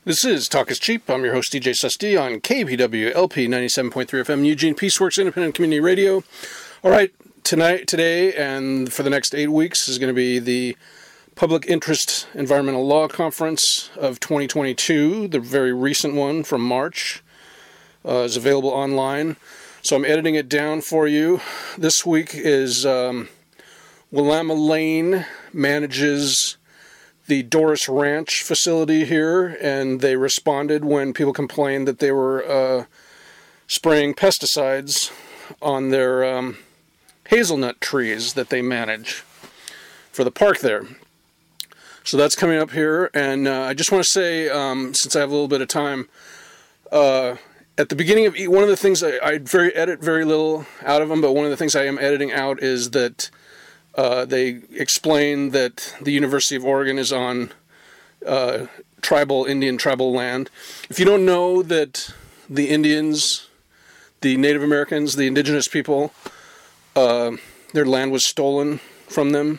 This is Talk is Cheap. I'm your host, DJ Susty, on KPW LP 97.3 FM, Eugene Peaceworks Independent Community Radio. All right, today, and for the next 8 weeks is going to be the Public Interest Environmental Law Conference of 2022, the very recent one from March. Is available online. So I'm editing it down for you. This week is Willamette Lane manages the Doris Ranch facility here, and they responded when people complained that they were spraying pesticides on their hazelnut trees that they manage for the park there. So that's coming up here, and I just want to say, since I have a little bit of time, at the beginning of one of the things I edit very little out of them, but one of the things I am editing out is that they explain that the University of Oregon is on Indian tribal land. If you don't know that the Indians, the Native Americans, the indigenous people, their land was stolen from them.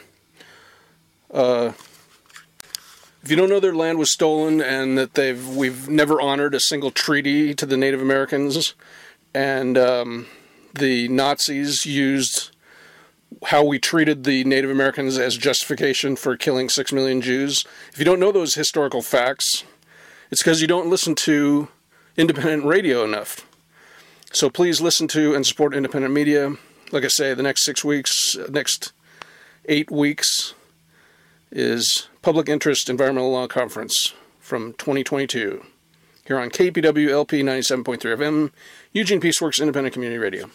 If you don't know their land was stolen and that we've never honored a single treaty to the Native Americans, and the Nazis used how we treated the Native Americans as justification for killing 6 million Jews. If you don't know those historical facts, it's because you don't listen to independent radio enough. So please listen to and support independent media. Like I say, the next 8 weeks is Public Interest Environmental Law Conference from 2022 here on KPW LP 97.3 FM, Eugene Peaceworks Independent Community Radio.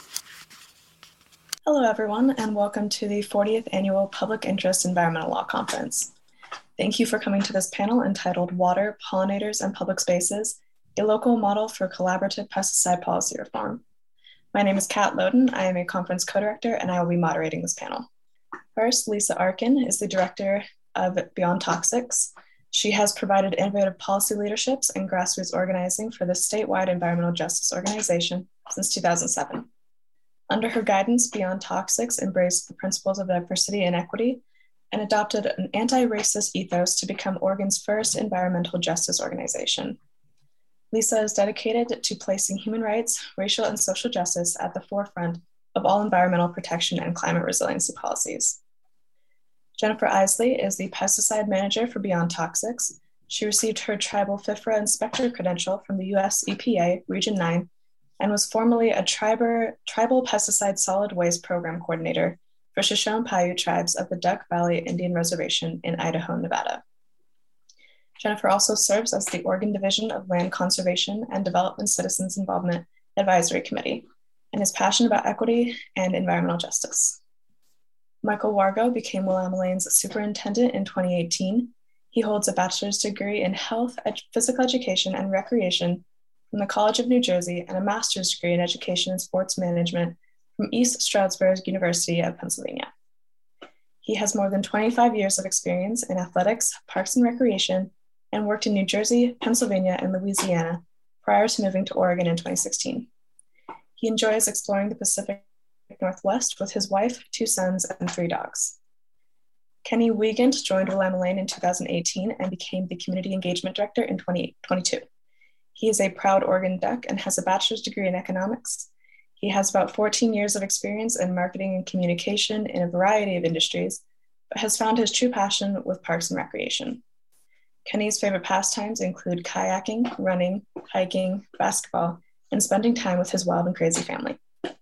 Hello, everyone, and welcome to the 40th Annual Public Interest Environmental Law Conference. Thank you for coming to this panel entitled Water, Pollinators, and Public Spaces, a Local Model for Collaborative Pesticide Policy Reform. My name is Kat Loden. I am a conference co-director, and I will be moderating this panel. First, Lisa Arkin is the director of Beyond Toxics. She has provided innovative policy leaderships and grassroots organizing for the statewide environmental justice organization since 2007. Under her guidance, Beyond Toxics embraced the principles of diversity and equity and adopted an anti-racist ethos to become Oregon's first environmental justice organization. Lisa is dedicated to placing human rights, racial and social justice at the forefront of all environmental protection and climate resiliency policies. Jennifer Isley is the pesticide manager for Beyond Toxics. She received her tribal FIFRA inspector credential from the US EPA Region 9 and was formerly a tribal pesticide solid waste program coordinator for Shoshone Paiute tribes of the Duck Valley Indian Reservation in Idaho, Nevada. Jennifer also serves as the Oregon Division of Land Conservation and Development Citizens Involvement Advisory Committee and is passionate about equity and environmental justice. Michael Wargo became Willamette Lane's superintendent in 2018. He holds a bachelor's degree in health, physical education, and recreation from the College of New Jersey and a master's degree in education and sports management from East Stroudsburg University of Pennsylvania. He has more than 25 years of experience in athletics, parks and recreation, and worked in New Jersey, Pennsylvania, and Louisiana prior to moving to Oregon in 2016. He enjoys exploring the Pacific Northwest with his wife, 2 sons, and 3 dogs. Kenny Wiegand joined Willamette Lane in 2018 and became the Community Engagement Director in 2022. He is a proud Oregon Duck and has a bachelor's degree in economics. He has about 14 years of experience in marketing and communication in a variety of industries, but has found his true passion with parks and recreation. Kenny's favorite pastimes include kayaking, running, hiking, basketball, and spending time with his wild and crazy family.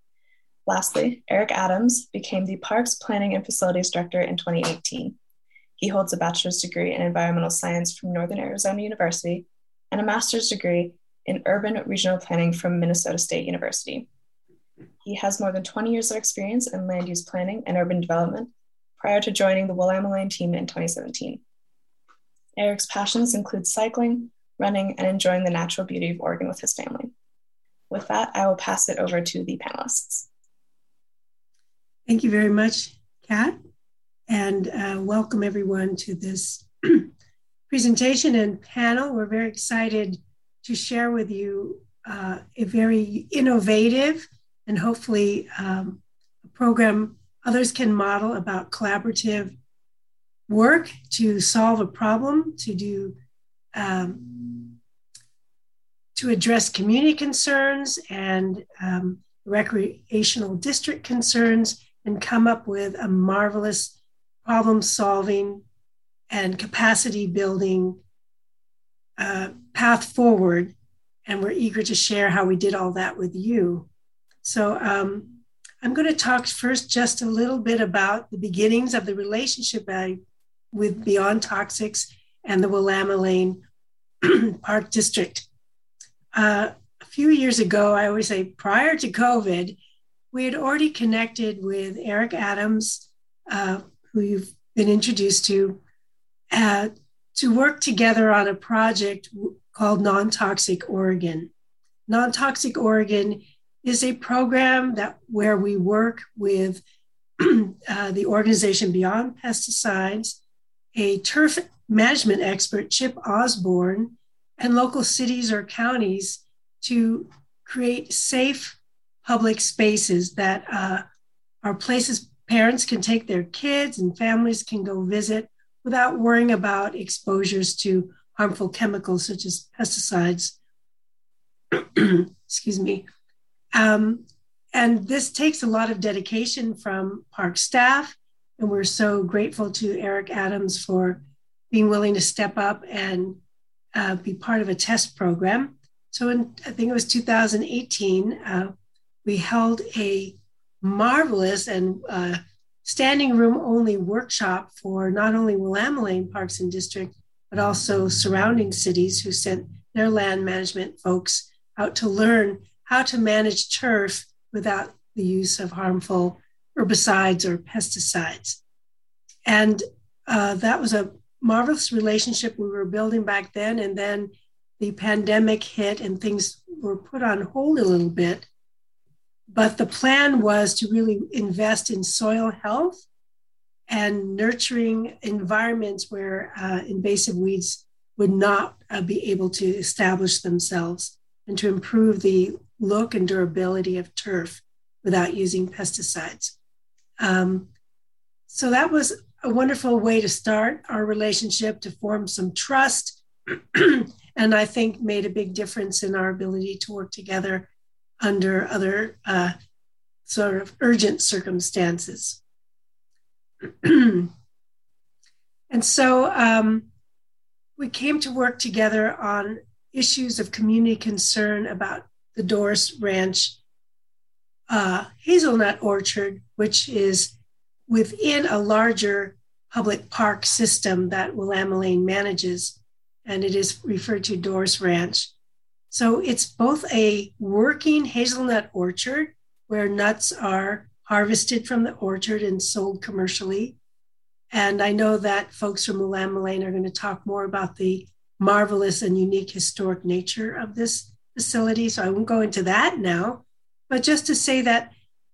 Lastly, Eric Adams became the Parks Planning and Facilities Director in 2018. He holds a bachelor's degree in environmental science from Northern Arizona University and a master's degree in urban regional planning from Minnesota State University. He has more than 20 years of experience in land use planning and urban development prior to joining the Willamette Lane team in 2017. Eric's passions include cycling, running, and enjoying the natural beauty of Oregon with his family. With that, I will pass it over to the panelists. Thank you very much, Kat, and welcome everyone to this presentation and panel. We're very excited to share with you a very innovative and hopefully a program others can model about collaborative work to solve a problem, to do to address community concerns and recreational district concerns and come up with a marvelous problem solving and capacity building path forward. And we're eager to share how we did all that with you. So I'm going to talk first just a little bit about the beginnings of the relationship with Beyond Toxics and the Willamette Park District. A few years ago, I always say prior to COVID, we had already connected with Eric Adams, who you've been introduced to work together on a project called Non-Toxic Oregon. Non-Toxic Oregon is a program where we work with the organization Beyond Pesticides, a turf management expert, Chip Osborne, and local cities or counties to create safe public spaces that are places parents can take their kids and families can go visit without worrying about exposures to harmful chemicals such as pesticides. Excuse me. And this takes a lot of dedication from park staff, and we're so grateful to Eric Adams for being willing to step up and be part of a test program. So I think it was 2018, we held a marvelous and standing room only workshop for not only Willamette Parks and District, but also surrounding cities who sent their land management folks out to learn how to manage turf without the use of harmful herbicides or pesticides. And that was a marvelous relationship we were building back then. And then the pandemic hit and things were put on hold a little bit. But the plan was to really invest in soil health and nurturing environments where invasive weeds would not be able to establish themselves, and to improve the look and durability of turf without using pesticides. So that was a wonderful way to start our relationship, to form some trust, and I think made a big difference in our ability to work together under other sort of urgent circumstances. And so we came to work together on issues of community concern about the Doris Ranch hazelnut orchard, which is within a larger public park system that Willamette manages, and it is referred to Doris Ranch. So it's both a working hazelnut orchard where nuts are harvested from the orchard and sold commercially. And I know that folks from Willamette are going to talk more about the marvelous and unique historic nature of this facility, so I won't go into that now. But just to say that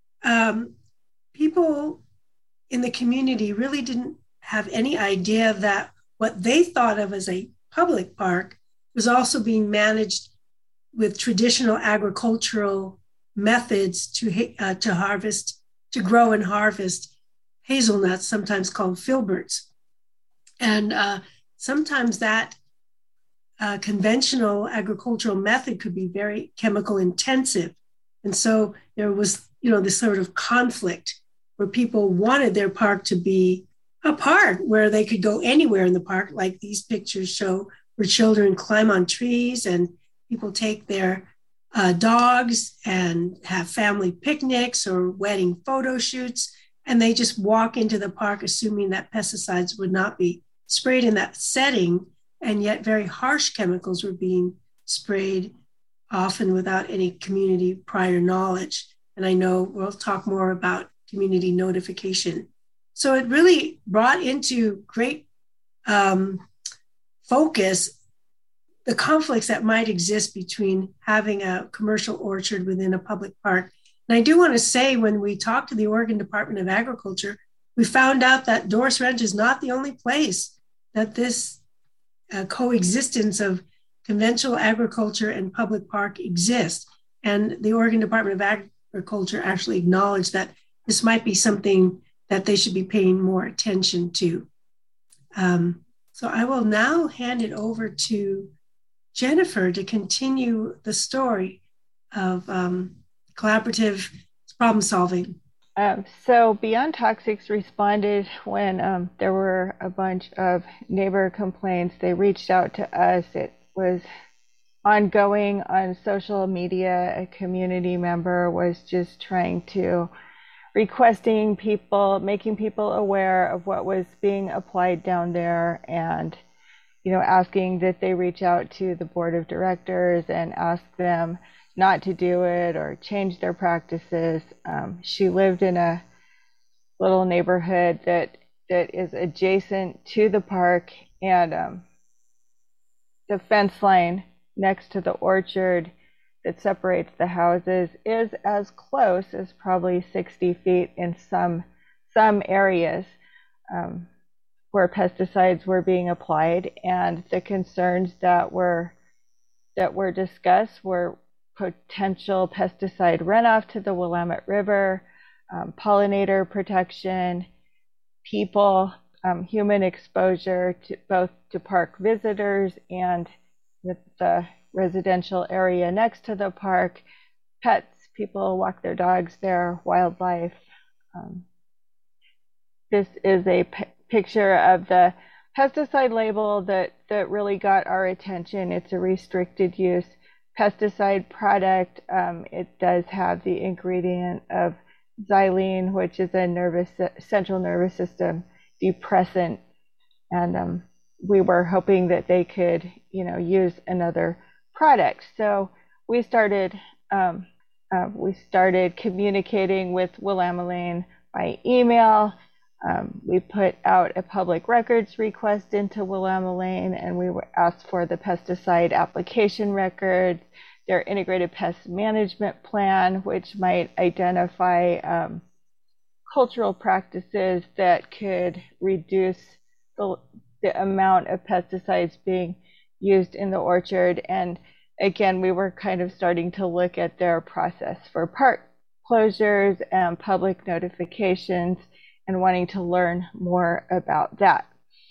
people in the community really didn't have any idea that what they thought of as a public park was also being managed with traditional agricultural methods to harvest, to grow and harvest hazelnuts, sometimes called filberts. And sometimes that conventional agricultural method could be very chemical intensive. And so there was, this sort of conflict where people wanted their park to be a park where they could go anywhere in the park, like these pictures show, where children climb on trees and people take their dogs and have family picnics or wedding photo shoots, and they just walk into the park assuming that pesticides would not be sprayed in that setting, and yet very harsh chemicals were being sprayed, often without any community prior knowledge. And I know we'll talk more about community notification. So it really brought into great focus the conflicts that might exist between having a commercial orchard within a public park. And I do want to say, when we talked to the Oregon Department of Agriculture, we found out that Doris Ranch is not the only place that this coexistence of conventional agriculture and public park exists. And the Oregon Department of Agriculture actually acknowledged that this might be something that they should be paying more attention to. So I will now hand it over to Jennifer to continue the story of collaborative problem solving. So Beyond Toxics responded when there were a bunch of neighbor complaints. They reached out to us. It was ongoing on social media. A community member was just requesting people, making people aware of what was being applied down there, and asking that they reach out to the board of directors and ask them not to do it or change their practices. She lived in a little neighborhood that is adjacent to the park, and the fence line next to the orchard that separates the houses is as close as probably 60 feet in some areas where pesticides were being applied. And the concerns that were discussed were potential pesticide runoff to the Willamette River, pollinator protection, people, human exposure to both to park visitors and the residential area next to the park, pets, people walk their dogs there, wildlife. This is a picture of the pesticide label that really got our attention. It's a restricted use pesticide product. It does have the ingredient of xylene, which is a central nervous system depressant, and we were hoping that they could, use another product. So we started communicating with Willamette by email. We put out a public records request into Willamette, and we were asked for the pesticide application records, their integrated pest management plan, which might identify cultural practices that could reduce the amount of pesticides being used in the orchard. And again, we were kind of starting to look at their process for park closures and public notifications and wanting to learn more about that.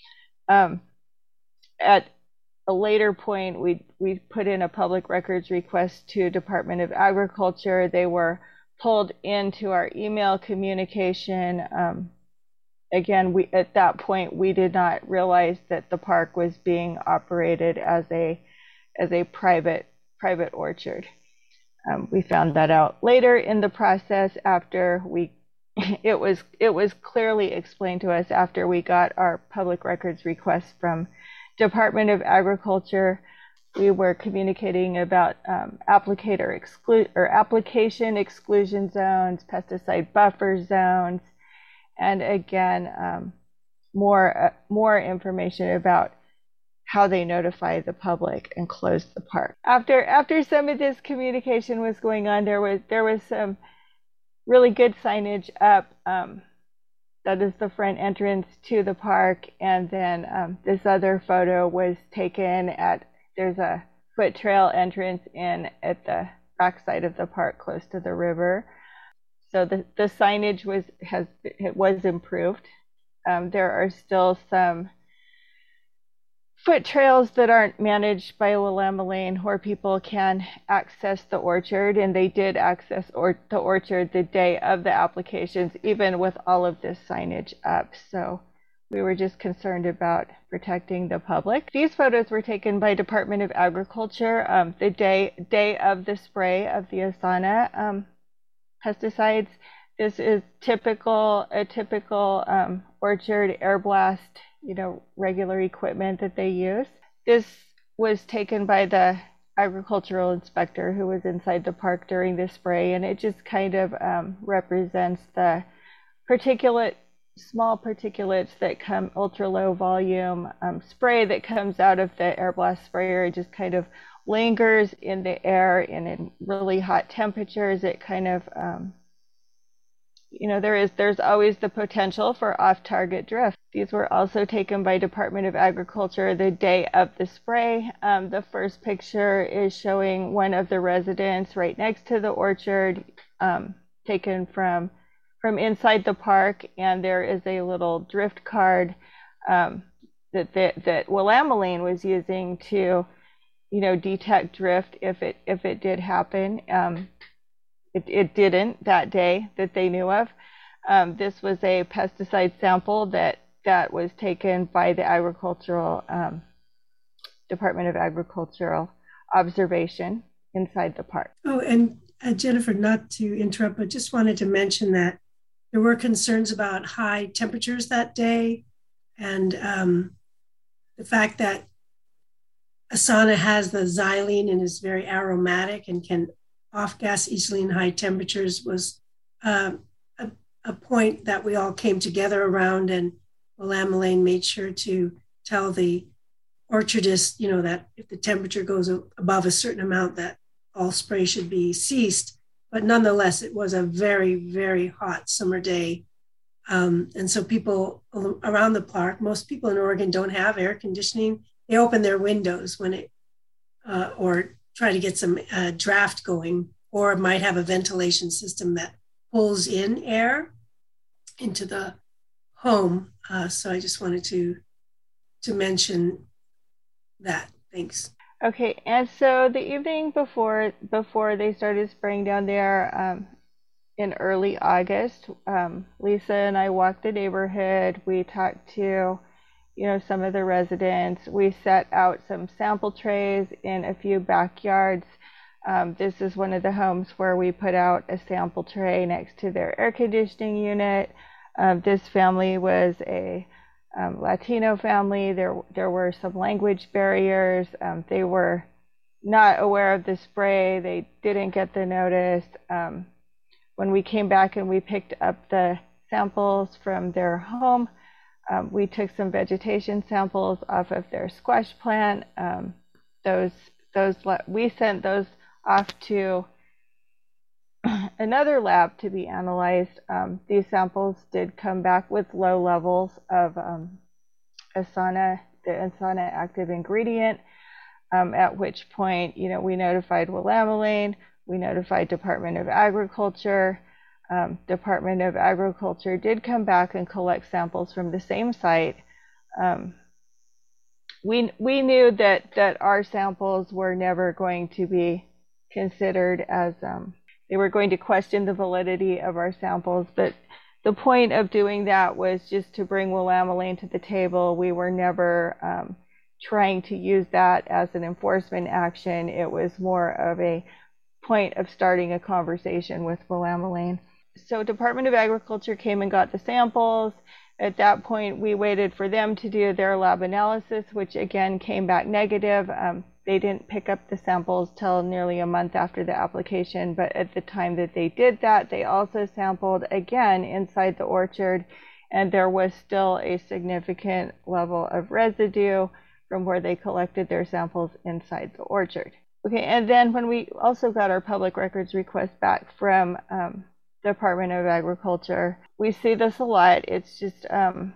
At a later point, we put in a public records request to Department of Agriculture. They were pulled into our email communication. Again, at that point, we did not realize that the park was being operated as a private orchard. We found that out later in the process after it was clearly explained to us after we got our public records request from Department of Agriculture. We were communicating about application exclusion zones, pesticide buffer zones, and again, more information about how they notify the public and close the park. After some of this communication was going on, there was some really good signage up. That is the front entrance to the park, and then this other photo was taken there's a foot trail entrance in at the backside of the park close to the river. So the signage was improved. There are still some foot trails that aren't managed by Willamette where people can access the orchard, and they did access the orchard the day of the applications, even with all of this signage up. So we were just concerned about protecting the public. These photos were taken by Department of Agriculture the day of the spray of the Asana pesticides. This is a typical orchard air blast, regular equipment that they use. This was taken by the agricultural inspector who was inside the park during the spray, and it just kind of represents the small particulates that come, ultra low volume spray that comes out of the air blast sprayer. It just kind of lingers in the air, and in really hot temperatures, it kind of there's always the potential for off-target drift. These were also taken by Department of Agriculture the day of the spray. The first picture is showing one of the residents right next to the orchard, taken from inside the park, and there is a little drift card that Willamette was using to detect drift if it did happen. It didn't that day that they knew of. This was a pesticide sample that was taken by the Department of Agricultural observation inside the park. Oh, and Jennifer, not to interrupt, but just wanted to mention that there were concerns about high temperatures that day, and the fact that Asana has the xylene and is very aromatic and can off-gas easily in high temperatures was a point that we all came together around, and Willamelain made sure to tell the orchardists, that if the temperature goes above a certain amount, that all spray should be ceased. But nonetheless, it was a very, very hot summer day. And so people around the park, most people in Oregon don't have air conditioning. They open their windows when or try to get some draft going, or might have a ventilation system that pulls in air into the home. So I just wanted to mention that. Thanks. Okay, and so the evening before they started spraying down there in early August, Lisa and I walked the neighborhood. We talked to, some of the residents. We set out some sample trays in a few backyards. This is one of the homes where we put out a sample tray next to their air conditioning unit. This family was a Latino family. There were some language barriers. They were not aware of the spray. They didn't get the notice. When we came back and we picked up the samples from their home, we took some vegetation samples off of their squash plant. We sent those off to another lab to be analyzed. These samples did come back with low levels of Asana, the Asana active ingredient, at which point, we notified Willamelain, we notified Department of Agriculture. Department of Agriculture did come back and collect samples from the same site. We knew that our samples were never going to be considered as they were going to question the validity of our samples, but the point of doing that was just to bring Willamelain to the table. We were never trying to use that as an enforcement action. It was more of a point of starting a conversation with Willamelain. So Department of Agriculture came and got the samples. At that point, we waited for them to do their lab analysis, which again came back negative. They didn't pick up the samples till nearly a month after the application, but at the time that they did that, they also sampled again inside the orchard, and there was still a significant level of residue from where they collected their samples inside the orchard. Okay, and then when we also got our public records request back from Department of Agriculture, we see this a lot. It's just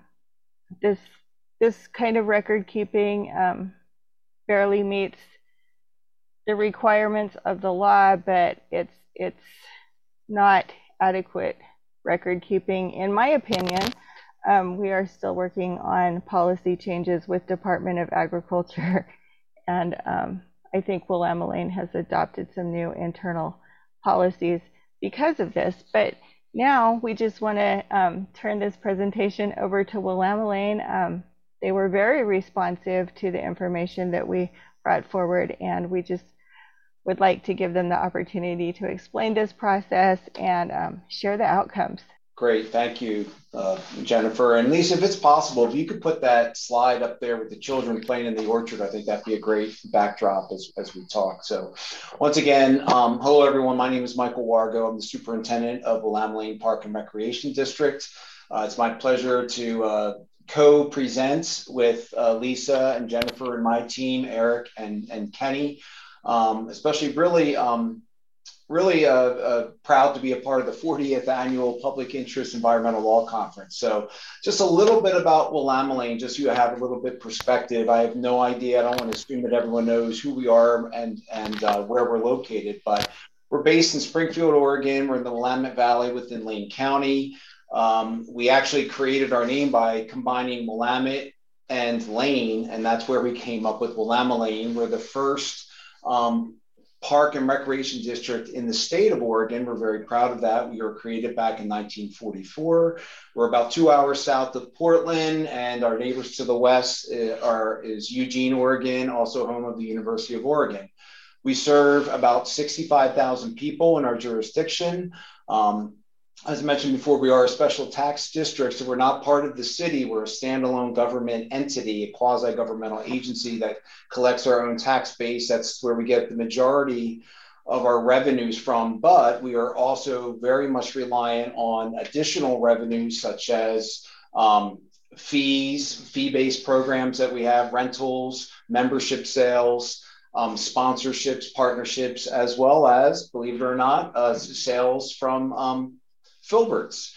this kind of record keeping barely meets the requirements of the law, but it's not adequate record keeping, in my opinion. We are still working on policy changes with Department of Agriculture, and I think Willamelain has adopted some new internal policies because of this. But now we just want to turn this presentation over to Willamelain. They were very responsive to the information that we brought forward, and we just would like to give them the opportunity to explain this process and share the outcomes. Great, thank you, Jennifer. And Lisa, if it's possible, if you could put that slide up there with the children playing in the orchard, I think that'd be a great backdrop as we talk. So once again, hello everyone, my name is Michael Wargo. I'm the superintendent of Willamelain Park and Recreation District. It's my pleasure to co-present with Lisa and Jennifer and my team, Eric and Kenny, especially really proud to be a part of the 40th annual Public Interest Environmental Law Conference. So just a little bit about Willamelain, just so you have a little bit perspective. I have no idea, I don't want to assume that everyone knows who we are and where we're located, but we're based in Springfield, Oregon. We're in the Willamette Valley within Lane County. We actually created our name by combining Willamette and Lane, and that's where we came up with Willamelain. We're the first park and recreation district in the state of Oregon. We're very proud of that. We were created back in 1944. We're about 2 hours south of Portland, and our neighbors to the west is Eugene, Oregon, also home of the University of Oregon. We serve about 65,000 people in our jurisdiction. As I mentioned before, we are a special tax district, so we're not part of the city. We're a standalone government entity, a quasi-governmental agency that collects our own tax base. That's where we get the majority of our revenues from, but we are also very much reliant on additional revenues such as fees, fee-based programs that we have, rentals, membership sales, sponsorships, partnerships, as well as, believe it or not, sales from Filberts.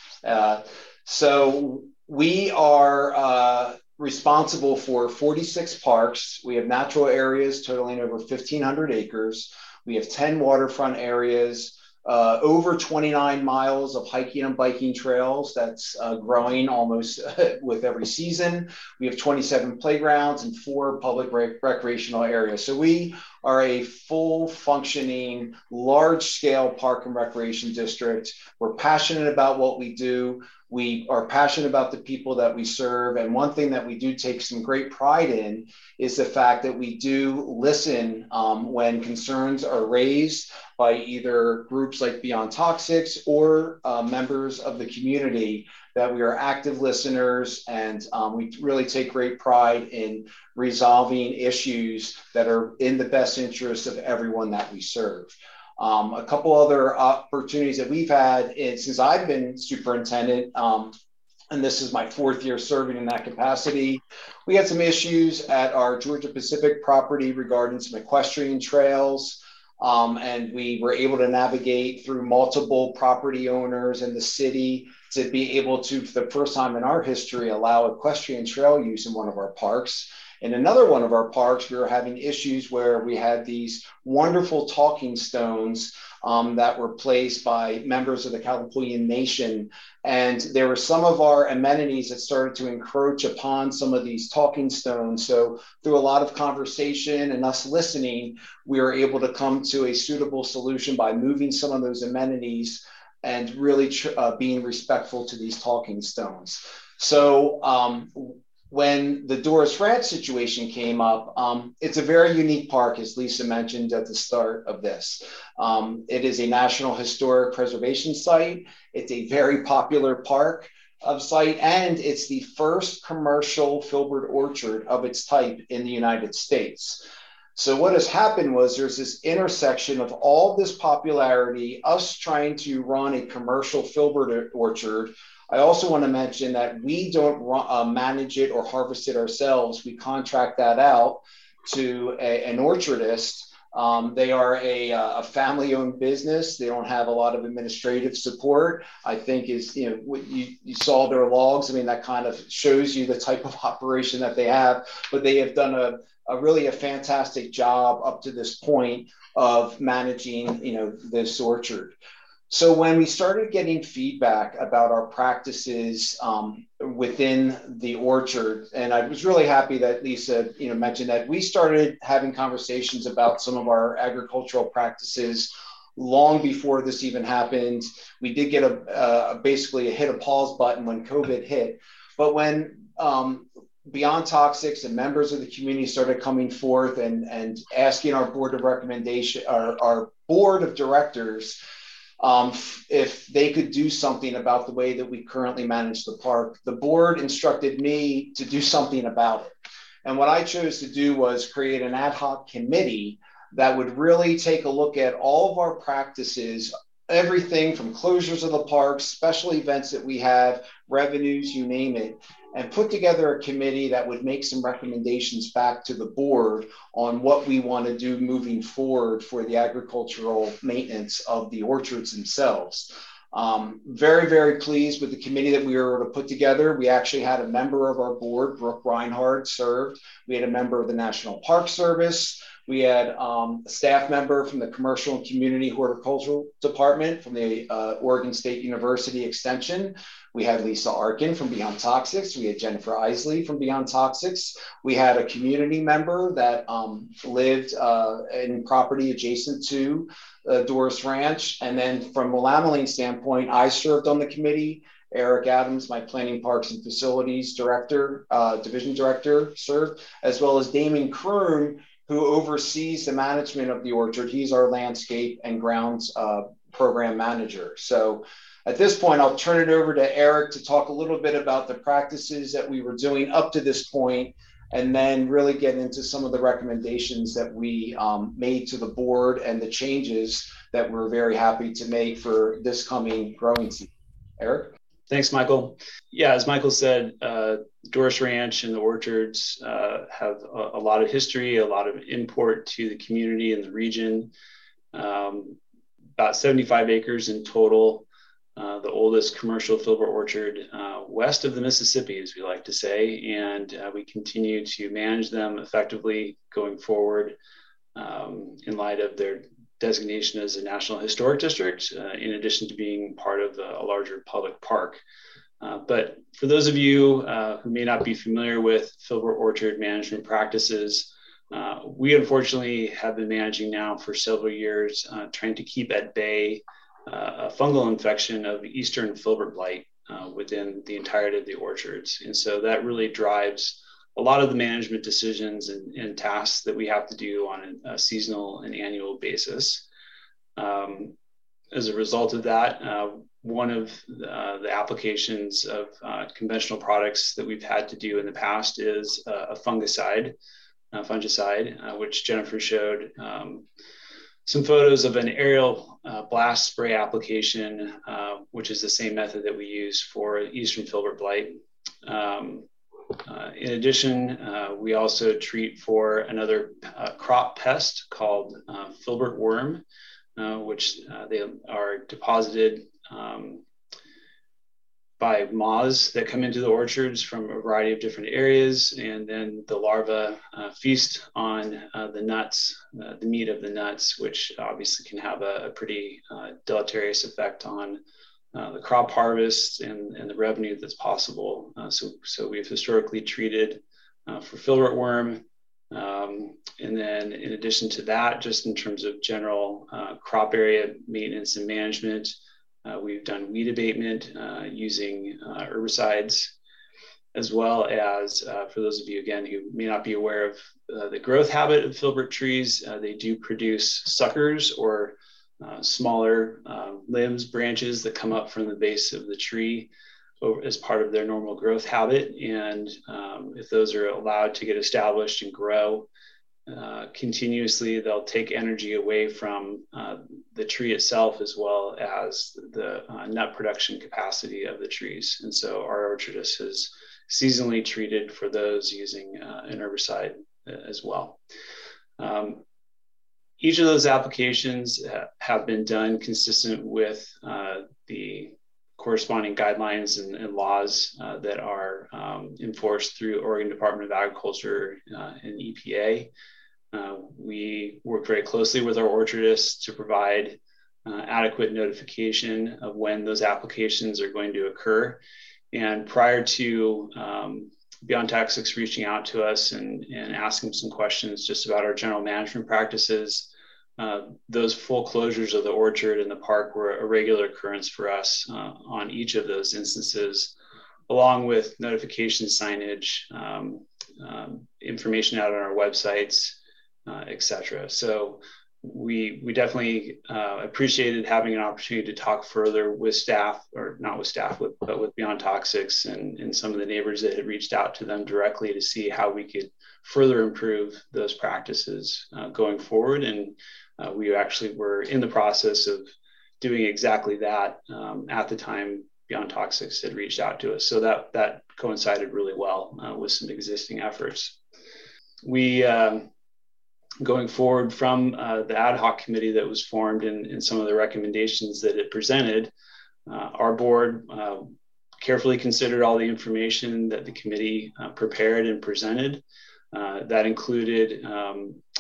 So we are responsible for 46 parks. We have natural areas totaling over 1,500 acres. We have 10 waterfront areas, over 29 miles of hiking and biking trails. That's growing almost with every season. We have 27 playgrounds and 4 public recreational areas. So we are a full functioning, large scale park and recreation district. We're passionate about what we do. We are passionate about the people that we serve. And one thing that we do take some great pride in is the fact that we do listen when concerns are raised by either groups like Beyond Toxics or members of the community, that we are active listeners, and we really take great pride in resolving issues that are in the best interest of everyone that we serve. A couple other opportunities that we've had since I've been superintendent, and this is my 4th year serving in that capacity. We had some issues at our Georgia Pacific property regarding some equestrian trails, and we were able to navigate through multiple property owners in the city to be able to, for the first time in our history, allow equestrian trail use in one of our parks. In another one of our parks, we were having issues where we had these wonderful talking stones that were placed by members of the Kalapuyan Nation. And there were some of our amenities that started to encroach upon some of these talking stones. So through a lot of conversation and us listening, we were able to come to a suitable solution by moving some of those amenities and really being respectful to these talking stones. So when the Doris France situation came up, it's a very unique park, as Lisa mentioned at the start of this. It is a National Historic Preservation Site. It's a very popular park of site, and it's the first commercial filbert orchard of its type in the United States. So what has happened was there's this intersection of all this popularity, us trying to run a commercial filbert orchard. I also want to mention that we don't manage it or harvest it ourselves. We contract that out to an orchardist. They are a family-owned business. They don't have a lot of administrative support. I think what you saw their logs. I mean, that kind of shows you the type of operation that they have. But they have done a really fantastic job up to this point of managing this orchard. So when we started getting feedback about our practices within the orchard, and I was really happy that Lisa mentioned that we started having conversations about some of our agricultural practices long before this even happened. We did get basically a hit a pause button when COVID hit, but when Beyond Toxics and members of the community started coming forth and asking our board of directors if they could do something about the way that we currently manage the park, the board instructed me to do something about it. And what I chose to do was create an ad hoc committee that would really take a look at all of our practices, everything from closures of the parks, special events that we have, revenues, you name it, and put together a committee that would make some recommendations back to the board on what we want to do moving forward for the agricultural maintenance of the orchards themselves. Very, very pleased with the committee that we were able to put together. We actually had a member of our board, Brooke Reinhardt, served. We had a member of the National Park Service. We had a staff member from the Commercial and Community Horticultural Department from the Oregon State University Extension. We had Lisa Arkin from Beyond Toxics. We had Jennifer Isley from Beyond Toxics. We had a community member that lived in property adjacent to Doris Ranch. And then from a Lamoline standpoint, I served on the committee. Eric Adams, my Planning, Parks, and Facilities Director, Division Director, served, as well as Damon Kroon, who oversees the management of the orchard. He's our landscape and grounds program manager. So at this point, I'll turn it over to Eric to talk a little bit about the practices that we were doing up to this point, and then really get into some of the recommendations that we made to the board and the changes that we're very happy to make for this coming growing season. Eric? Thanks, Michael. Yeah, as Michael said, Doris Ranch and the orchards have a lot of history, a lot of import to the community and the region. About 75 acres in total. The oldest commercial filbert orchard west of the Mississippi, as we like to say, and we continue to manage them effectively going forward in light of their designation as a National Historic District, in addition to being part of a larger public park. But for those of you who may not be familiar with filbert orchard management practices, we unfortunately have been managing now for several years, trying to keep at bay a fungal infection of eastern filbert blight within the entirety of the orchards. And so that really drives a lot of the management decisions and tasks that we have to do on a seasonal and annual basis. As a result of that, one of the applications of conventional products that we've had to do in the past is a fungicide, which Jennifer showed some photos of an aerial blast spray application, which is the same method that we use for eastern filbert blight. In addition, we also treat for another crop pest called filbert worm, which they are deposited by moths that come into the orchards from a variety of different areas, and then the larvae feast on the nuts, the meat of the nuts, which obviously can have a pretty deleterious effect on the crop harvest and the revenue that's possible. So we've historically treated for filbert worm. And then in addition to that, just in terms of general crop area maintenance and management, we've done weed abatement using herbicides, as well as for those of you, again, who may not be aware of the growth habit of filbert trees, they do produce suckers or smaller limbs, branches that come up from the base of the tree as part of their normal growth habit. And if those are allowed to get established and grow continuously, they'll take energy away from the tree itself, as well as the nut production capacity of the trees. And so our orchardist has seasonally treated for those using an herbicide as well. Each of those applications have been done consistent with the corresponding guidelines and laws that are enforced through Oregon Department of Agriculture and EPA. We work very closely with our orchardists to provide adequate notification of when those applications are going to occur. And prior to Beyond Toxics reaching out to us and asking some questions just about our general management practices, those full closures of the orchard and the park were a regular occurrence for us on each of those instances, along with notification signage, information out on our websites, et cetera. So we definitely appreciated having an opportunity to talk further with staff, or not with staff, but with Beyond Toxics and some of the neighbors that had reached out to them directly to see how we could further improve those practices going forward. And we actually were in the process of doing exactly that at the time Beyond Toxics had reached out to us. So that coincided really well with some existing efforts. We, going forward from the ad hoc committee that was formed and some of the recommendations that it presented, our board carefully considered all the information that the committee prepared and presented. That included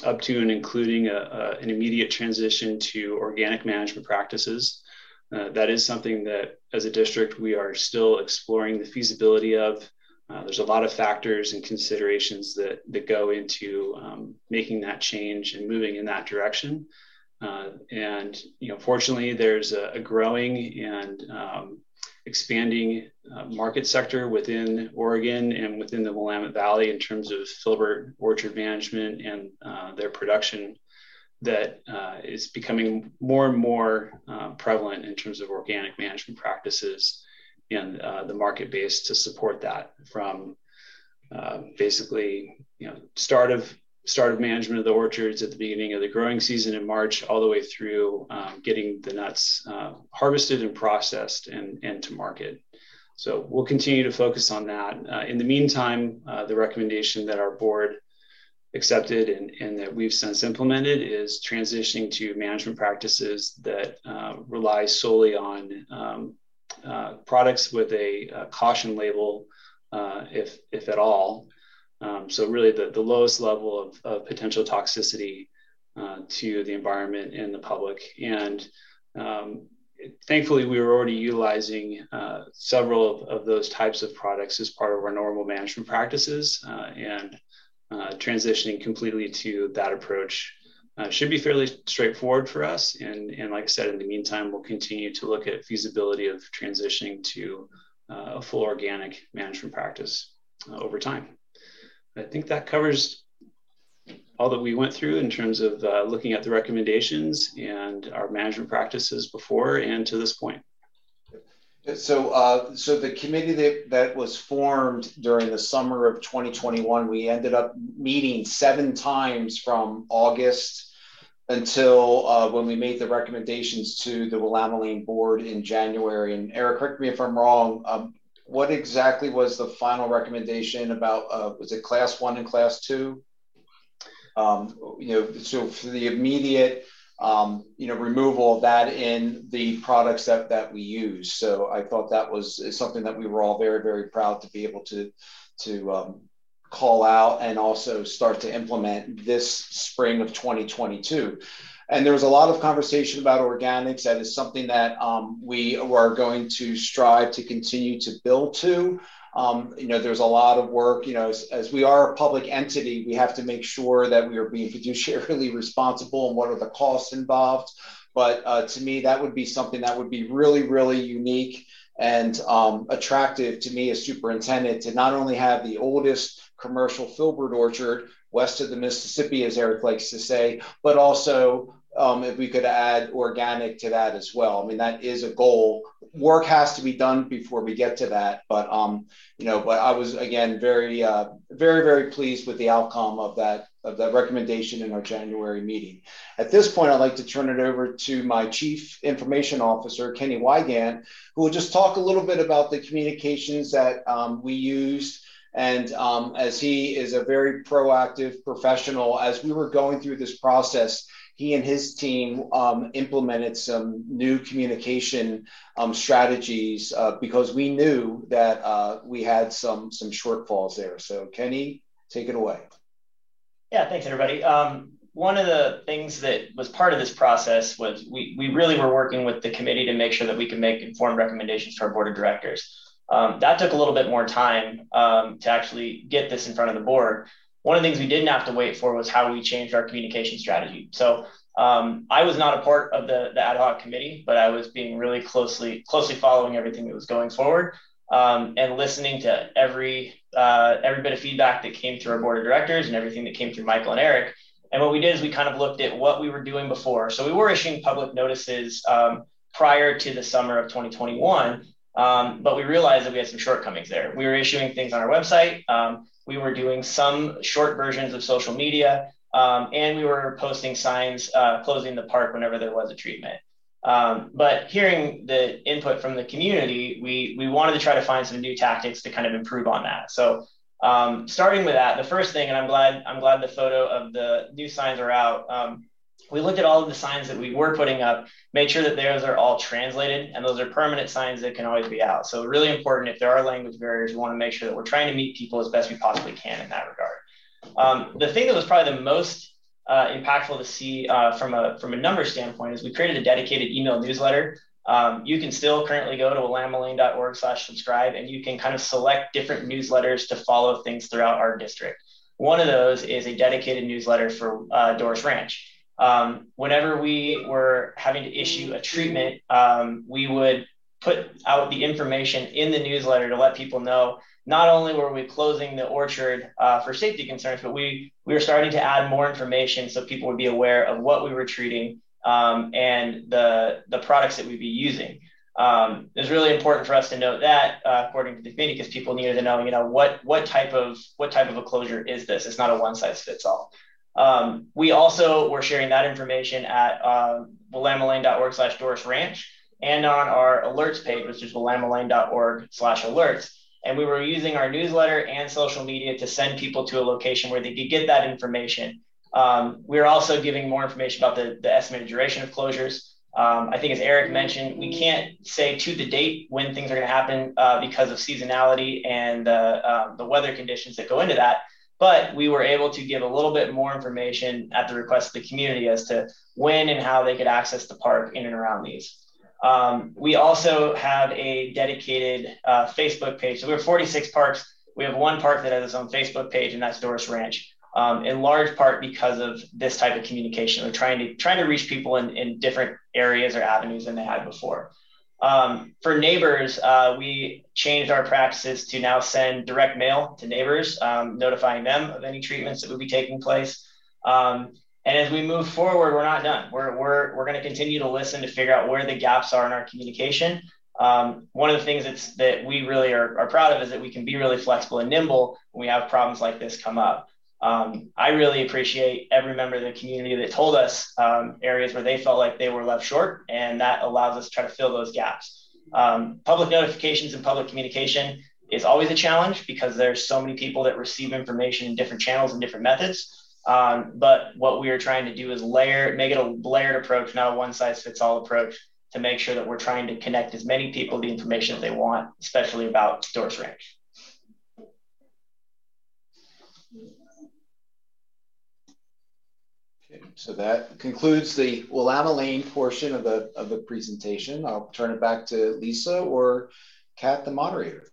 up to and including an immediate transition to organic management practices. That is something that as a district, we are still exploring the feasibility of. There's a lot of factors and considerations that go into making that change and moving in that direction. And fortunately, there's a growing and expanding market sector within Oregon and within the Willamette Valley in terms of filbert orchard management and their production that is becoming more and more prevalent in terms of organic management practices and the market base to support that, from basically start of management of the orchards at the beginning of the growing season in March, all the way through getting the nuts harvested and processed and to market. So we'll continue to focus on that. In the meantime, the recommendation that our board accepted and that we've since implemented is transitioning to management practices that rely solely on products with a caution label, if at all. So really the lowest level of potential toxicity to the environment and the public. And thankfully, we were already utilizing several of those types of products as part of our normal management practices, and transitioning completely to that approach should be fairly straightforward for us. And like I said, in the meantime, we'll continue to look at feasibility of transitioning to a full organic management practice over time. I think that covers all that we went through in terms of looking at the recommendations and our management practices before and to this point. So the committee that was formed during the summer of 2021, we ended up meeting 7 times from August until when we made the recommendations to the Willamette board in January. And Eric, correct me if I'm wrong, what exactly was the final recommendation about, was it class 1 and class 2? So for the immediate, removal of that in the products that we use. So I thought that was something that we were all very, very proud to be able to call out and also start to implement this spring of 2022. And there was a lot of conversation about organics. That is something that we are going to strive to continue to build to. There's a lot of work, as we are a public entity, we have to make sure that we are being fiduciarily responsible and what are the costs involved. But to me, that would be something that would be really, really unique and attractive to me as superintendent, to not only have the oldest commercial filbert orchard west of the Mississippi, as Eric likes to say, but also if we could add organic to that as well. I mean, that is a goal. Work has to be done before we get to that. But, but I was, again, very, very, very pleased with the outcome of that recommendation in our January meeting. At this point, I'd like to turn it over to my Chief Information Officer, Kenny Wygant, who will just talk a little bit about the communications that we used. And as he is a very proactive professional, as we were going through this process, he and his team implemented some new communication strategies because we knew that we had some shortfalls there. So Kenny, take it away. Yeah, thanks everybody. One of the things that was part of this process was we really were working with the committee to make sure that we could make informed recommendations to our board of directors. That took a little bit more time to actually get this in front of the board. One of the things we didn't have to wait for was how we changed our communication strategy. So I was not a part of the ad hoc committee, but I was being really closely following everything that was going forward and listening to every bit of feedback that came through our board of directors and everything that came through Michael and Eric. And what we did is we kind of looked at what we were doing before. So we were issuing public notices prior to the summer of 2021, but we realized that we had some shortcomings there. We were issuing things on our website. We were doing some short versions of social media, and we were posting signs closing the park whenever there was a treatment. But hearing the input from the community, we wanted to try to find some new tactics to kind of improve on that. So starting with that, the first thing, and I'm glad the photo of the new signs are out. We looked at all of the signs that we were putting up, made sure that those are all translated, and those are permanent signs that can always be out. So really important, if there are language barriers, we want to make sure that we're trying to meet people as best we possibly can in that regard. The thing that was probably the most impactful to see from a number standpoint is we created a dedicated email newsletter. You can still currently go to willamalane.org/subscribe, and you can kind of select different newsletters to follow things throughout our district. One of those is a dedicated newsletter for Doris Ranch. Whenever we were having to issue a treatment, we would put out the information in the newsletter to let people know not only were we closing the orchard for safety concerns, but we were starting to add more information so people would be aware of what we were treating and the products that we'd be using. It was really important for us to note that, according to the committee, because people needed to know, what type of a closure is this? It's not a one size fits all. We also were sharing that information at willamalane.org/Doris Ranch and on our alerts page, which is willamalane.org/alerts. And we were using our newsletter and social media to send people to a location where they could get that information. We're also giving more information about the estimated duration of closures. I think, as Eric mentioned, we can't say to the date when things are going to happen because of seasonality and the weather conditions that go into that. But we were able to give a little bit more information at the request of the community as to when and how they could access the park in and around these. We also have a dedicated Facebook page. So we have 46 parks. We have one park that has its own Facebook page, and that's Doris Ranch. In large part because of this type of communication. We're trying to reach people in different areas or avenues than they had before. For neighbors, we changed our practices to now send direct mail to neighbors, notifying them of any treatments that would be taking place. And as we move forward, we're not done. We're going to continue to listen to figure out where the gaps are in our communication. One of the things that we really are proud of is that we can be really flexible and nimble when we have problems like this come up. I really appreciate every member of the community that told us areas where they felt like they were left short, and that allows us to try to fill those gaps. Public notifications and public communication is always a challenge because there's so many people that receive information in different channels and different methods. But what we are trying to do is make it a layered approach, not a one-size-fits-all approach, to make sure that we're trying to connect as many people to the information that they want, especially about Doris Ranch. Okay, so that concludes the Willamalane portion of the presentation. I'll turn it back to Lisa or Kat, the moderator.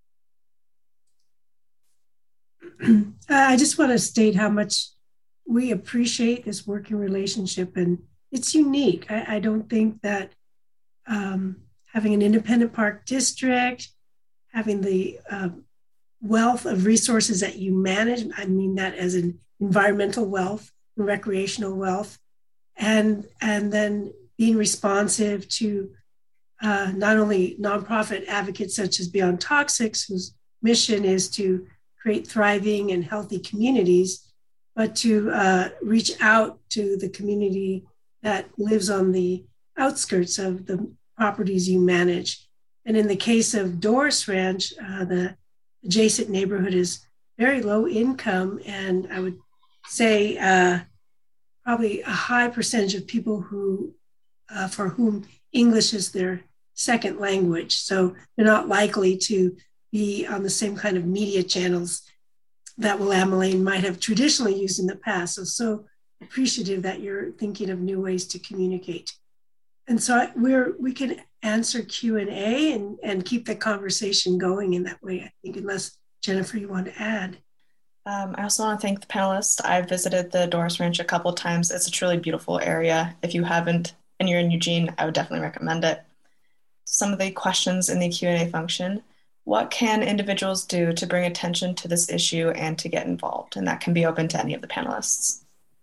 I just want to state how much we appreciate this working relationship, and it's unique. I don't think that having an independent park district, having the wealth of resources that you manage, I mean that as an environmental wealth, and recreational wealth, and then being responsive to not only nonprofit advocates such as Beyond Toxics, whose mission is to create thriving and healthy communities, but to reach out to the community that lives on the outskirts of the properties you manage. And in the case of Doris Ranch, the adjacent neighborhood is very low income, and I would say probably a high percentage of people who, for whom English is their second language. So they're not likely to be on the same kind of media channels that Willamalane might have traditionally used in the past. So appreciative that you're thinking of new ways to communicate. And so we can answer Q&A and keep the conversation going in that way, I think, unless, Jennifer, you want to add. I also want to thank the panelists. I've visited the Doris Ranch a couple of times. It's a truly beautiful area. If you haven't and you're in Eugene, I would definitely recommend it. Some of the questions in the Q&A function. What can individuals do to bring attention to this issue and to get involved? And that can be open to any of the panelists.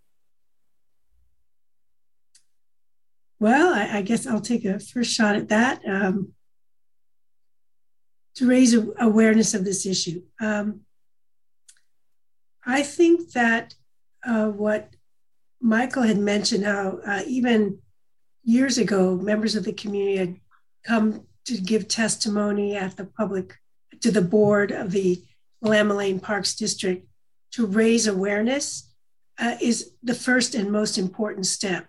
Well, I guess I'll take a first shot at that. To raise awareness of this issue. I think that what Michael had mentioned, how even years ago, members of the community had come to give testimony at to the board of the Willamalane Parks District to raise awareness is the first and most important step.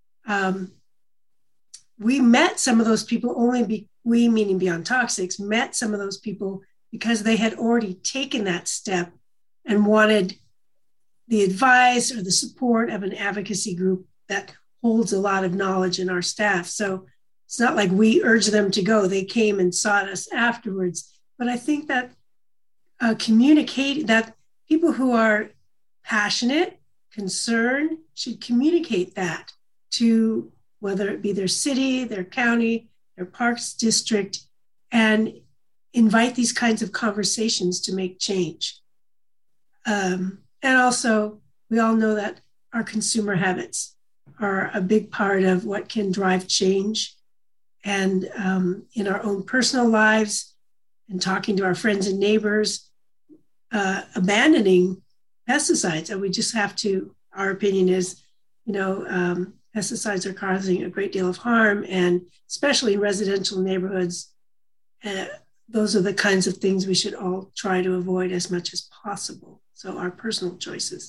We met some of those people we, meaning Beyond Toxics, met some of those people because they had already taken that step and wanted the advice or the support of an advocacy group that holds a lot of knowledge in our staff. So it's not like we urged them to go. They came and sought us afterwards. But I think that that people who are passionate, concerned, should communicate that to whether it be their city, their county, their parks district, and invite these kinds of conversations to make change. And also, we all know that our consumer habits are a big part of what can drive change. And in our own personal lives, and talking to our friends and neighbors, abandoning pesticides. And we just have to, our opinion is, pesticides are causing a great deal of harm, and especially in residential neighborhoods, those are the kinds of things we should all try to avoid as much as possible. So our personal choices.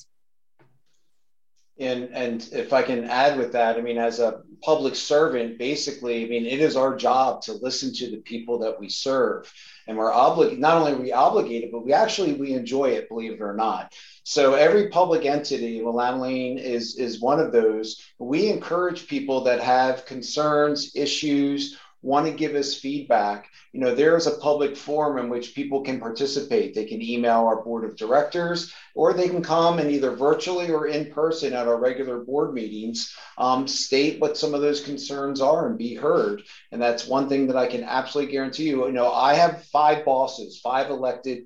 And if I can add with that, I mean, as a public servant, basically, I mean, it is our job to listen to the people that we serve. And we're obligated, not only are we obligated, but we enjoy it, believe it or not. So every public entity, Willamette Lane is one of those. We encourage people that have concerns, issues, want to give us feedback. There is a public forum in which people can participate. They can email our board of directors, or they can come and either virtually or in person at our regular board meetings, state what some of those concerns are and be heard. And that's one thing that I can absolutely guarantee you. I have 5 bosses, 5 elected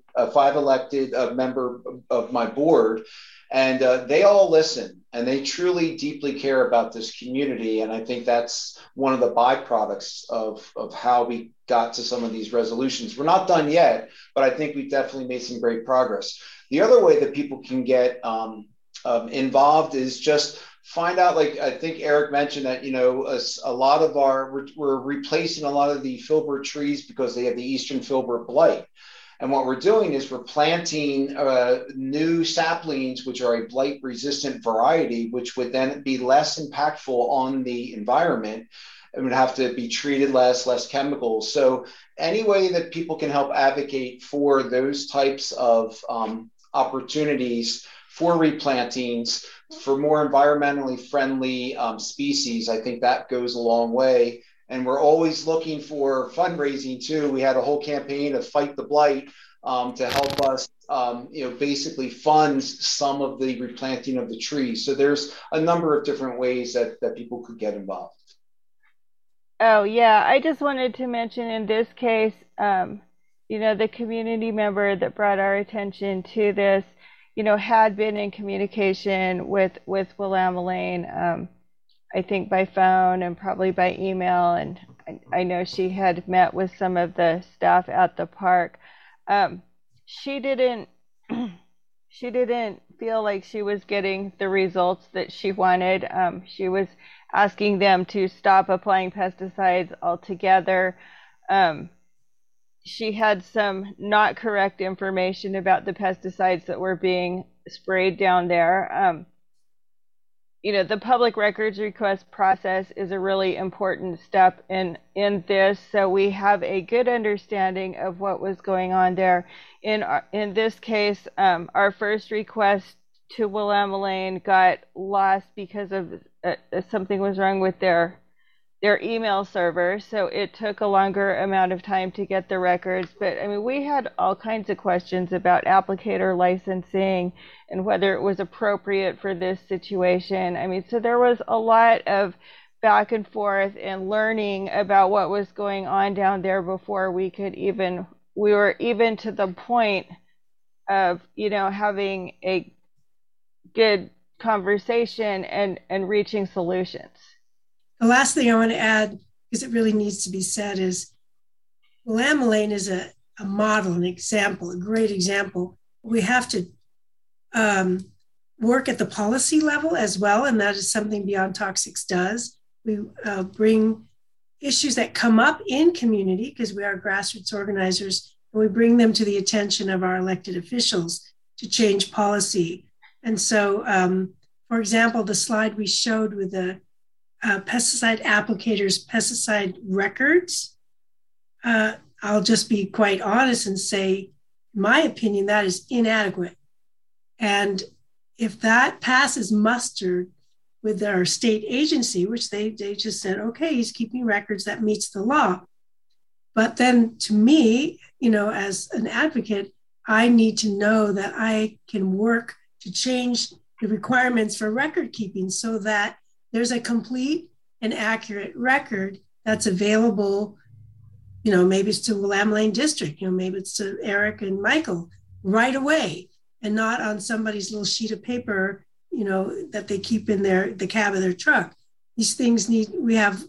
member of my board, and they all listen. And they truly deeply care about this community. And I think that's one of the byproducts of how we got to some of these resolutions. We're not done yet, but I think we've definitely made some great progress. The other way that people can get involved is just find out, like I think Eric mentioned that, a lot of we're replacing a lot of the filbert trees because they have the Eastern filbert blight. And what we're doing is we're planting new saplings, which are a blight-resistant variety, which would then be less impactful on the environment. It would have to be treated less chemicals. So any way that people can help advocate for those types of opportunities for replantings, for more environmentally friendly species, I think that goes a long way. And we're always looking for fundraising too. We had a whole campaign of Fight the Blight to help us, basically fund some of the replanting of the trees. So there's a number of different ways that people could get involved. Oh, yeah. I just wanted to mention in this case, the community member that brought our attention to this, had been in communication with Willamette Lane, I think by phone and probably by email. And I know she had met with some of the staff at the park. She didn't feel like she was getting the results that she wanted. She was asking them to stop applying pesticides altogether. She had some not correct information about the pesticides that were being sprayed down there. The public records request process is a really important step in this, so we have a good understanding of what was going on there. In this case, our first request to Willamette Lane got lost because of something was wrong with their email server, so it took a longer amount of time to get the records. But I mean, we had all kinds of questions about applicator licensing and whether it was appropriate for this situation. I mean, so there was a lot of back and forth and learning about what was going on down there before we were even to the point of, having a good conversation and reaching solutions. The last thing I want to add, because it really needs to be said, is Willamette Lane is a model, an example, a great example. We have to work at the policy level as well, and that is something Beyond Toxics does. We bring issues that come up in community, because we are grassroots organizers, and we bring them to the attention of our elected officials to change policy. And so, for example, the slide we showed with the pesticide applicators' pesticide records, I'll just be quite honest and say, in my opinion, that is inadequate. And if that passes muster with our state agency, which they just said, okay, he's keeping records, that meets the law. But then to me, as an advocate, I need to know that I can work to change the requirements for record keeping so that there's a complete and accurate record that's available. Maybe it's to Willamette Lane District, maybe it's to Eric and Michael right away, and not on somebody's little sheet of paper, that they keep in the cab of their truck. These things we have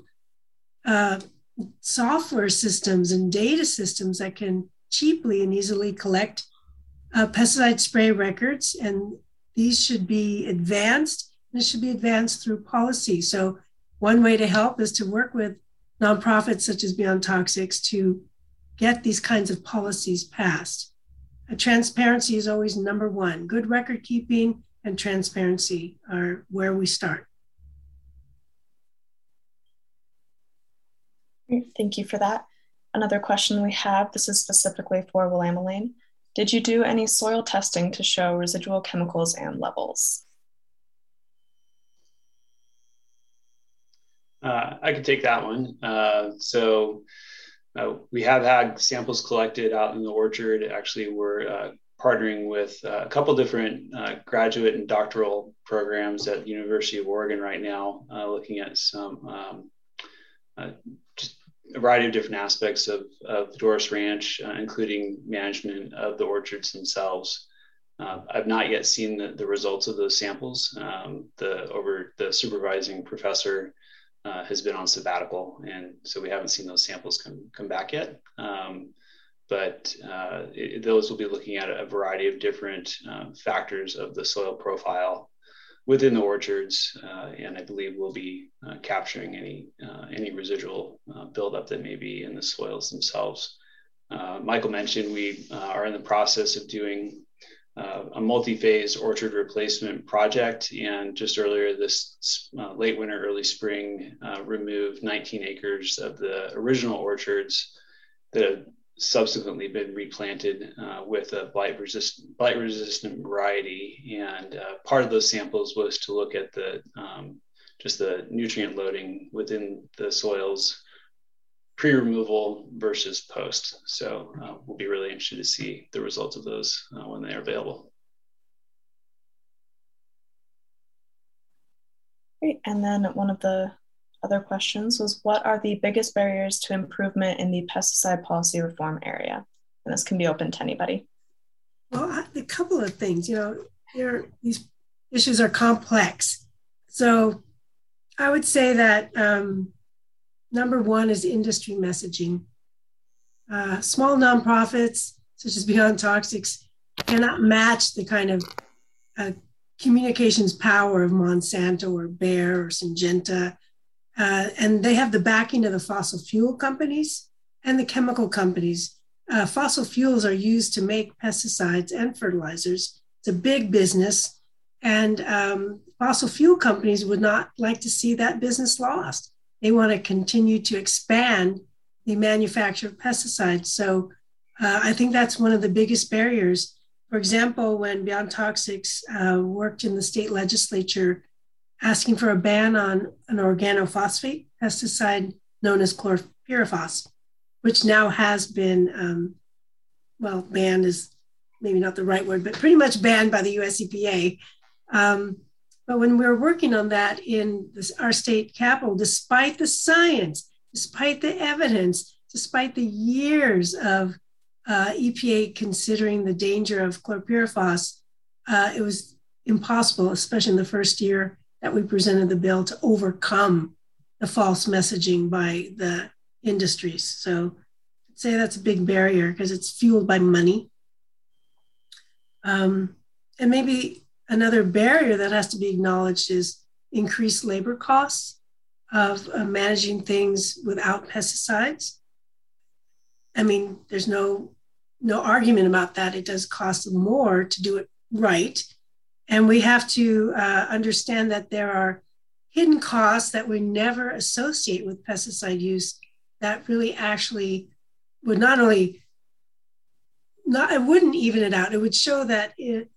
software systems and data systems that can cheaply and easily collect pesticide spray records, and these should be advanced. This should be advanced through policy. So one way to help is to work with nonprofits such as Beyond Toxics to get these kinds of policies passed. Transparency is always number one. Good record keeping and transparency are where we start. Thank you for that. Another question we have, this is specifically for Willamette Lane. Did you do any soil testing to show residual chemicals and levels? I could take that one. We have had samples collected out in the orchard. Actually, we're partnering with a couple different graduate and doctoral programs at the University of Oregon right now, looking at some just a variety of different aspects of the Doris Ranch, including management of the orchards themselves. I've not yet seen the results of those samples. The supervising professor has been on sabbatical, and so we haven't seen those samples come back yet. Those will be looking at a variety of different factors of the soil profile within the orchards, and I believe we'll be capturing any residual buildup that may be in the soils themselves. Michael mentioned we are in the process of doing a multi-phase orchard replacement project, and just earlier this late winter, early spring, removed 19 acres of the original orchards that have subsequently been replanted with a blight-resistant variety. And part of those samples was to look at just the nutrient loading within the soils pre-removal versus post. So we'll be really interested to see the results of those when they are available. Great. And then one of the other questions was, what are the biggest barriers to improvement in the pesticide policy reform area? And this can be open to anybody. Well, a couple of things, these issues are complex. So I would say that number one is industry messaging. Small nonprofits, such as Beyond Toxics, cannot match the kind of communications power of Monsanto or Bayer or Syngenta. And they have the backing of the fossil fuel companies and the chemical companies. Fossil fuels are used to make pesticides and fertilizers. It's a big business. And fossil fuel companies would not like to see that business lost. They want to continue to expand the manufacture of pesticides. So I think that's one of the biggest barriers. For example, when Beyond Toxics worked in the state legislature asking for a ban on an organophosphate pesticide known as chlorpyrifos, which now has been, banned is maybe not the right word, but pretty much banned by the US EPA. But when we were working on that in our state capital, despite the science, despite the evidence, despite the years of EPA considering the danger of chlorpyrifos, it was impossible, especially in the first year that we presented the bill, to overcome the false messaging by the industries. So I'd say that's a big barrier because it's fueled by money. And maybe another barrier that has to be acknowledged is increased labor costs of managing things without pesticides. I mean, there's no argument about that. It does cost more to do it right. And we have to understand that there are hidden costs that we never associate with pesticide use that really actually would it wouldn't even it out. It would show that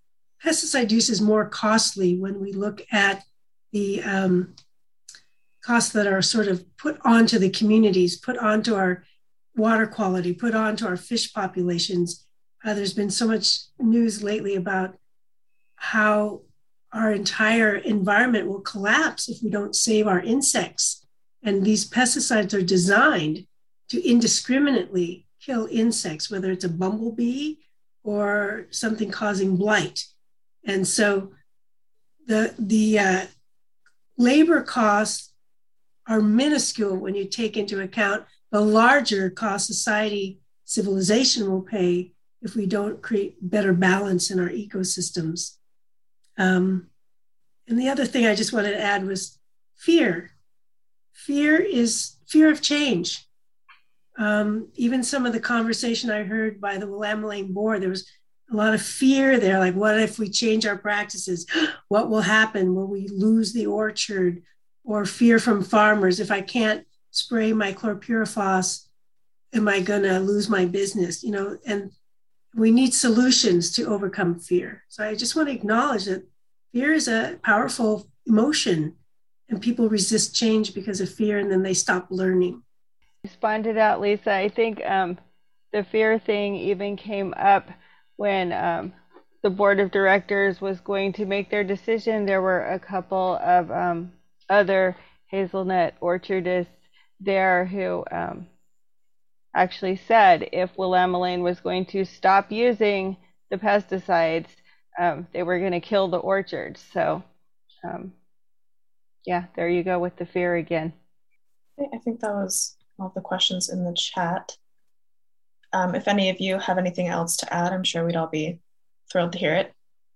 pesticide use is more costly when we look at the costs that are sort of put onto the communities, put onto our water quality, put onto our fish populations. There's been so much news lately about how our entire environment will collapse if we don't save our insects. And these pesticides are designed to indiscriminately kill insects, whether it's a bumblebee or something causing blight. And so the labor costs are minuscule when you take into account the larger cost society, civilization will pay if we don't create better balance in our ecosystems. And the other thing I just wanted to add was fear. Fear is fear of change. Even some of the conversation I heard by the Willamette Lane board, there was a lot of fear there. Like, what if we change our practices? What will happen? Will we lose the orchard? Or fear from farmers. If I can't spray my chlorpyrifos, am I gonna lose my business? You know, and we need solutions to overcome fear. So I just want to acknowledge that fear is a powerful emotion, and people resist change because of fear, and then they stop learning. Respond to that, Lisa. I think the fear thing even came up when the board of directors was going to make their decision. There were a couple of other hazelnut orchardists there who actually said if Willamette Lane was going to stop using the pesticides, they were going to kill the orchards. So yeah, there you go with the fear again. I think that was all the questions in the chat. If any of you have anything else to add, I'm sure we'd all be thrilled to hear it.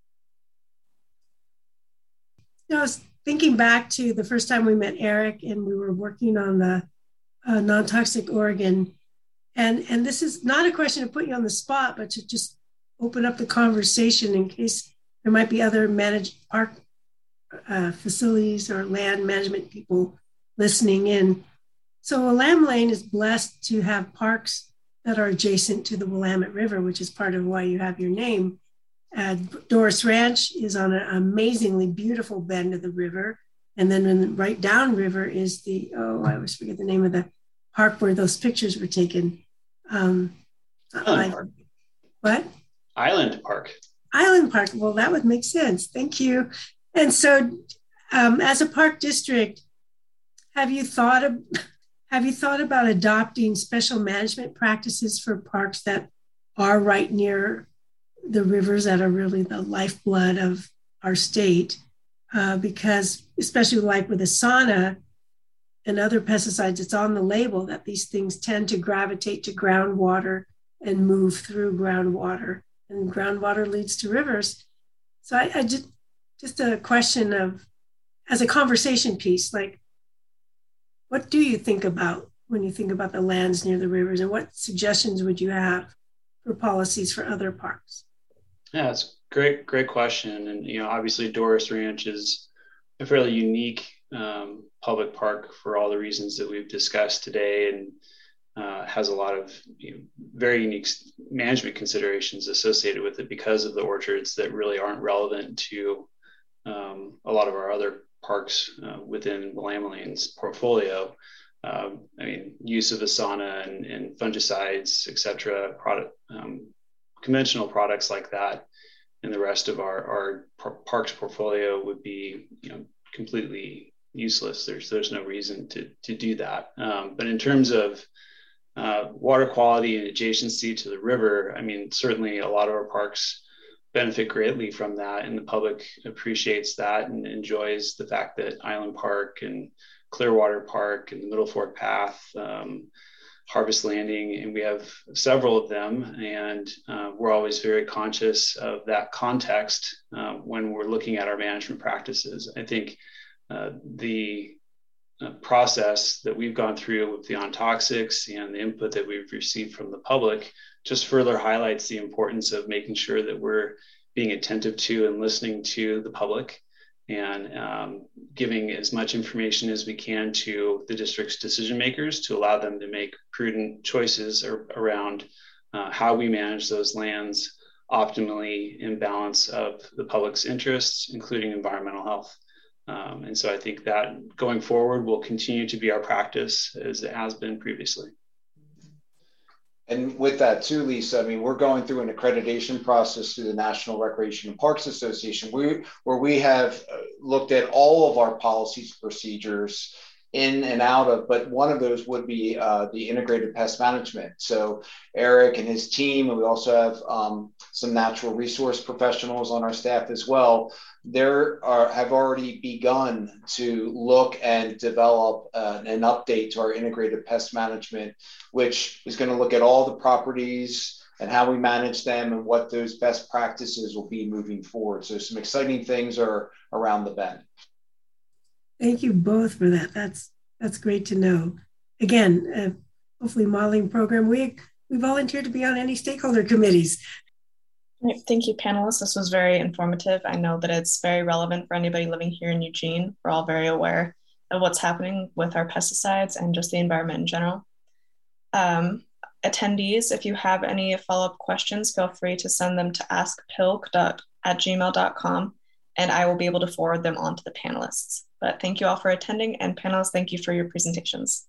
I was thinking back to the first time we met Eric and we were working on the non-toxic Oregon. And this is not a question to put you on the spot, but to just open up the conversation in case there might be other managed park facilities or land management people listening in. So Willamette Lane is blessed to have parks that are adjacent to the Willamette River, which is part of why you have your name. Doris Ranch is on an amazingly beautiful bend of the river. And then right downriver is I always forget the name of the park where those pictures were taken. Island Park. What? Island Park. Island Park. Well, that would make sense. Thank you. And so as a park district, have you thought about adopting special management practices for parks that are right near the rivers that are really the lifeblood of our state? Because especially like with Asana and other pesticides, it's on the label that these things tend to gravitate to groundwater and move through groundwater, and groundwater leads to rivers. So I just a question of, as a conversation piece, like, what do you think about when you think about the lands near the rivers, and what suggestions would you have for policies for other parks? Yeah, it's great question. And, obviously Doris Ranch is a fairly unique public park for all the reasons that we've discussed today, and has a lot of very unique management considerations associated with it because of the orchards that really aren't relevant to a lot of our other parks within Willamette Lane's portfolio. Use of Asana and fungicides, et cetera, conventional products like that in the rest of our parks portfolio would be completely useless. There's no reason to do that. But in terms of water quality and adjacency to the river, certainly a lot of our parks benefit greatly from that, and the public appreciates that and enjoys the fact that Island Park and Clearwater Park and the Middle Fork Path, Harvest Landing, and we have several of them, and we're always very conscious of that context when we're looking at our management practices. I think the process that we've gone through with the on-toxics and the input that we've received from the public just further highlights the importance of making sure that we're being attentive to and listening to the public, and giving as much information as we can to the district's decision makers to allow them to make prudent choices around how we manage those lands optimally in balance of the public's interests, including environmental health. And so I think that going forward will continue to be our practice as it has been previously. And with that too, Lisa, I mean, we're going through an accreditation process through the National Recreation and Parks Association, where we have looked at all of our policies, procedures in and out of, but one of those would be the integrated pest management. So Eric and his team, and we also have some natural resource professionals on our staff as well, have already begun to look and develop an update to our integrated pest management, which is going to look at all the properties and how we manage them and what those best practices will be moving forward. So some exciting things are around the bend. Thank you both for that. That's great to know. Again, hopefully modeling program. We volunteer to be on any stakeholder committees. Thank you, panelists. This was very informative. I know that it's very relevant for anybody living here in Eugene. We're all very aware of what's happening with our pesticides and just the environment in general. Attendees, if you have any follow-up questions, feel free to send them to askpilk@gmail.com, and I will be able to forward them on to the panelists. But thank you all for attending, and panelists, thank you for your presentations.